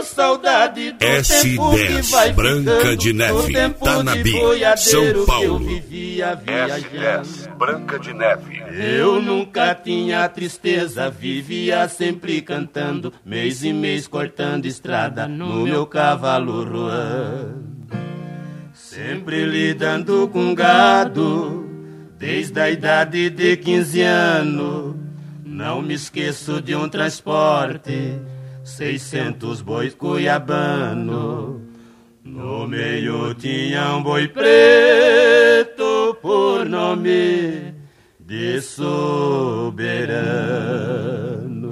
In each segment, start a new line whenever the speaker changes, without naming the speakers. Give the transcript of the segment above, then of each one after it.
Tenho saudade do tempo que vai
Branca
ficando,
de Neve,
do tempo
Tanabi,
de boiadeiro
São Paulo.
que eu vivia viajando.
S10, Branca de Neve.
Eu nunca tinha tristeza, vivia sempre cantando, mês e mês cortando estrada no meu cavalo ruando. Sempre lidando com gado, desde a idade de 15 anos. Não me esqueço de um transporte, 600 bois cuiabano. No meio tinha um boi preto por nome de Soberano.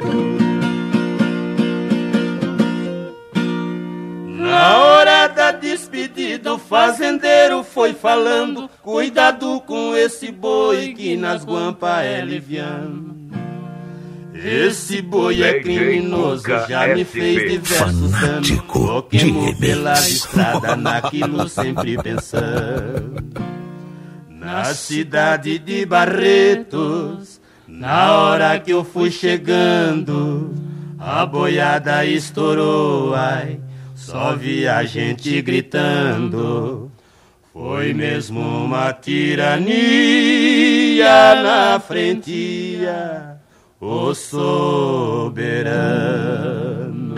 Na hora da despedida, o fazendeiro foi falando: cuidado com esse boi que nas guampas é liviano. Esse boi é criminoso, já me fez diversos danos. Toquemos pela estrada, naquilo sempre pensando. Na cidade de Barretos, na hora que eu fui chegando, a boiada estourou, ai, só vi a gente gritando. Foi mesmo uma tirania na frente, o soberano.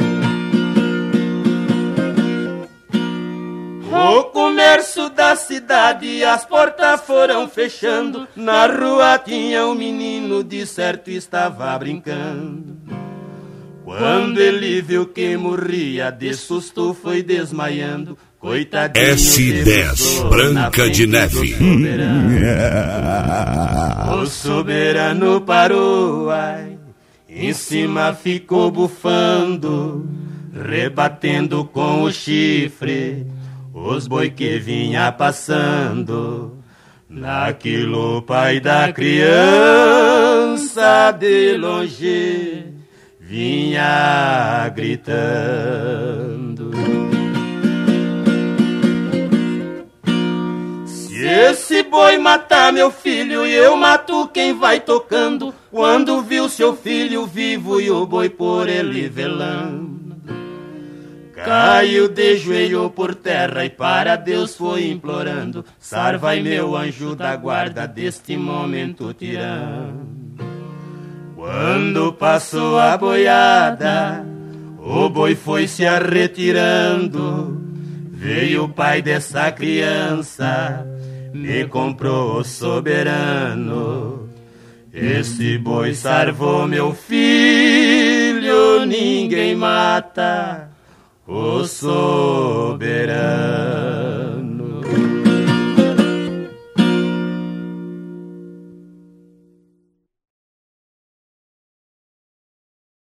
O comércio da cidade, as portas foram fechando. Na rua tinha um menino, de certo estava brincando. Quando ele viu que morria, de susto foi desmaiando. Coitadinho,
S10, Branca de Neve.
O soberano parou, ai, em cima ficou bufando, rebatendo com o chifre os boi que vinha passando. Naquilo o pai da criança de longe vinha gritando. Se esse boi matar meu filho, eu mato quem vai tocando. Quando viu seu filho vivo e o boi por ele velando, caiu de joelho por terra e para Deus foi implorando: sarvai meu anjo da guarda deste momento tirando. Quando passou a boiada, o boi foi se arretirando. Veio o pai dessa criança, me comprou o soberano. Esse boi sarvou meu filho, ninguém mata o soberano.